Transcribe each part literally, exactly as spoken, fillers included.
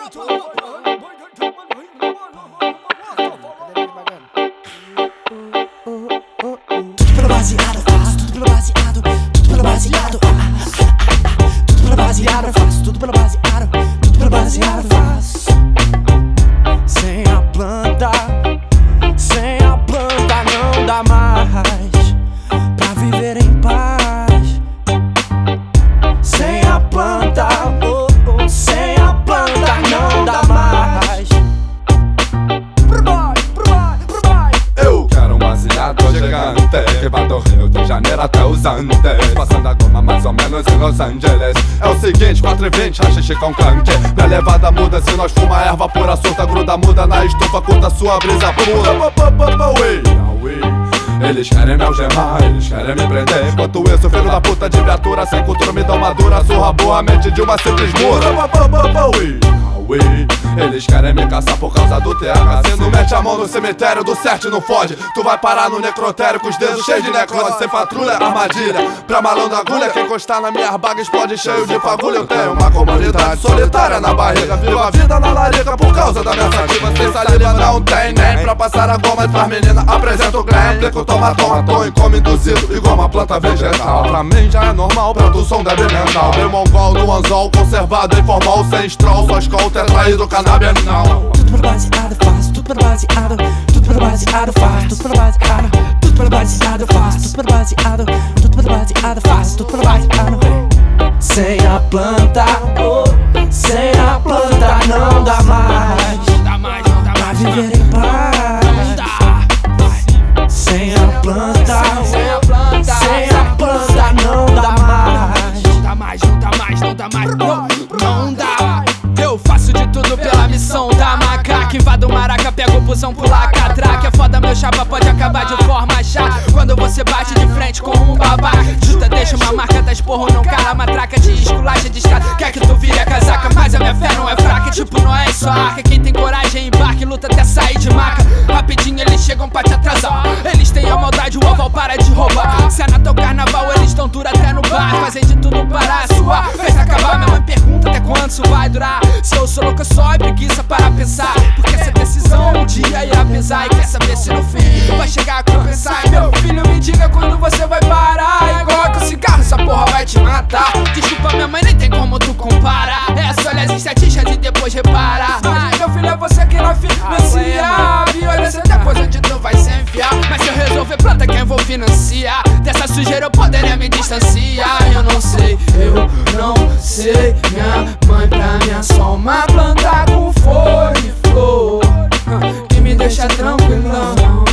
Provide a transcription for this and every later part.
pelo baseado, faço tudo pelo baseado, tudo pelo baseado, ah, ah, ah, ah. Tudo pelo baseado, faço tudo pelo baseado, tudo pelo baseado, faço. Sem a planta, sem a planta não dá mais pra viver em paz. Sem a planta, oh, oh, sem a planta não dá mais. Eu quero um baseado gigante que vai do Rio de Janeiro até os Andes, passando a goma mais ou menos em Los Angeles. É o seguinte, quatro e vinte, rachixe com canque. Minha levada muda se nós fuma erva pura solta, gruda, muda na estufa, curta sua brisa pura. Eles querem me algemar, eles querem me prender. Enquanto isso, filho da puta de viatura sem cultura me dá uma dura surra boa mente de uma simples mura. Eles querem me caçar por causa do T H C. Não mete a mão no cemitério, do certo não fode. Tu vai parar no necrotério com os dedos cheios de necrose. Sem patrulha, armadilha, pra malandro agulha. Quem encostar na minha baga explode cheio de fagulha. Eu tenho uma comunidade solitária na barriga, vivo a vida na larica por causa da minha sativa. Sem saliva não tem nem pra passar a goma. Pras meninas apresento o Glam. Plico, toma, toma, tom e come induzido igual uma planta vegetal. Pra mim já é normal, pra tu som deve mental. Meu mongol no anzol, conservado informal. Sem stroll, só escolta, é traído, cannabis não. Tudo pelo baseado, faço tudo pelo baseado, tudo pelo baseado, faço tudo pelo baseado, tudo pelo baseado, faço tudo pelo baseado, tudo pelo baseado, faço tudo pelo baseado. Sem a planta, oh, sem a planta não dá mais pra viver em paz. Sem a planta, sem a planta, sem a planta não dá mais. Não dá mais, não dá mais, não dá mais, não, não dá. Eu faço de tudo pela missão da macaca. Invado maraca, pego o busão, pula a catraca. É foda, meu chapa pode acabar de forma chata quando você bate de frente com um babaca. Justa, deixa uma marca, dá esporro, não cala a matraca. De esculacha, de escada, quer que tu vire a casaca. Mas a minha fé não é fraca, tipo não é só arca. Quem tem coragem embarque, luta até sair de maca. Rapidinho eles chegam pra te atrasar. Eles têm a maldade, o oval para de roubar. Se é Natal, carnaval, eles tão dura até no bar. Fazem de tudo para suar, fez acabar. Minha mãe pergunta até quando isso vai durar. Se eu sou louca só é preguiça para pensar, porque essa decisão um dia irá pesar. E quer saber se no fim vai chegar a compensar. E meu filho, me diga quando você vai parar. É igual que o cigarro, essa porra vai te matar. Desculpa minha mãe, nem tem como tu comparar. É só olhar as estatísticas e depois reparar. Mas meu filho, é você que não financia a violência, depois onde tu vai se enfiar. Mas se eu resolver planta, quem vou financiar? Dessa sujeira eu poderia me distanciar. Eu não sei, eu não sei. Minha mãe pra mim é só uma planta com folha e flor que me deixa tranquilão.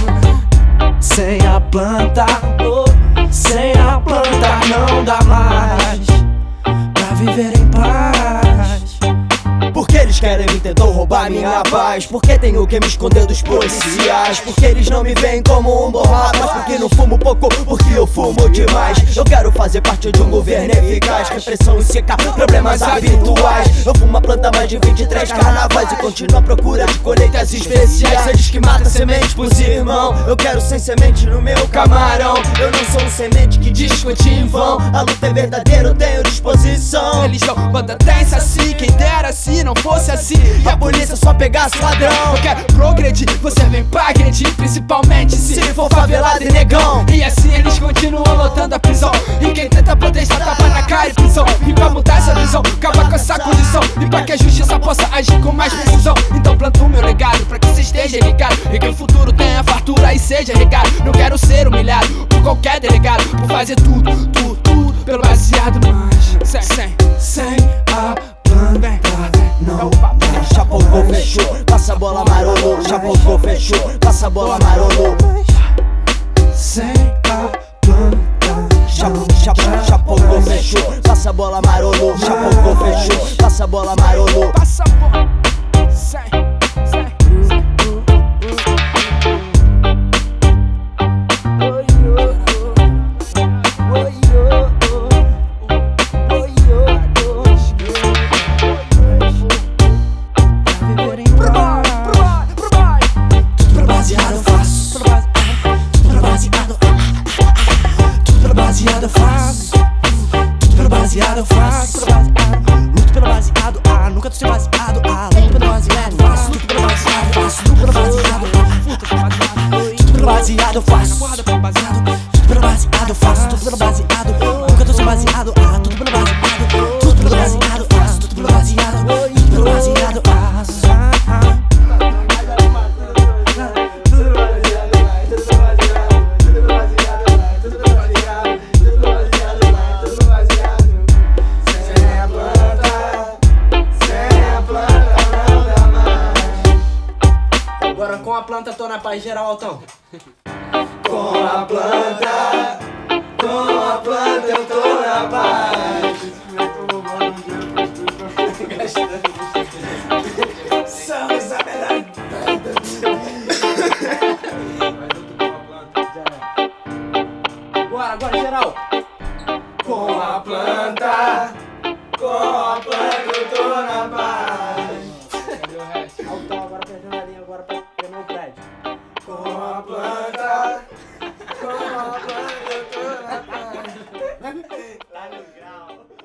Sem a planta, oh, sem a planta não dá mais pra viver em paz. Porque eles querem me tentar roubar minha paz. Porque tenho que me esconder dos policiais. Porque eles não me veem como um bom rapaz. Porque não fumo pouco, porque eu fumo demais. Eu quero fazer parte de um governo eficaz. Repressão e seca, problemas habituais. Eu fumo uma planta mais de vinte e três carnavais e continuo à procura de colheitas especiais. Você diz que mata semente pros irmãos. Eu quero sem semente no meu camarão. Eu não sou um semente que discute em vão. A luta é verdadeira, eu tenho disposição. Eles não banda tem saci, quem dera se não fosse assim. E a polícia só pegasse ladrão. Eu quero progredir, você vem pra agredir, principalmente se, se for favelado e negão. E assim eles continuam lotando a prisão. E quem tenta protestar tapa na cara e prisão. E pra mudar essa visão, acabar com essa condição. E pra que a justiça possa agir com mais precisão. Então planto o meu legado pra que você esteja ligado. E que o futuro tenha fartura e seja regado. Não quero ser humilhado por qualquer delegado, por fazer tudo, tudo, tudo pelo baseado. Mas sem, sem, sem a planta não, chapocou, fechou, passa a bola marolô. Chapocou, fechou, passa a bola marolô. Sem a planta, chapocou, fechou, passa a bola marolô. Chapocou, fechou, passa a bola marolô. Passa a bola, sem, sem. Eu faço tudo pelo baseado, eu faço luto pelo baseado, ah, nunca tô sem baseado, ah. Com a planta tô na paz geral, Altão. Com a planta, com a planta eu tô na paz. Somos a melhor banda do Agora, agora, geral. Com a planta, com a planta eu tô na paz. Cadê o resto? Altão, agora perdendo a linha, agora pra pegar o prédio. Com a planta, com a planta eu tô na paz. Lá no grau.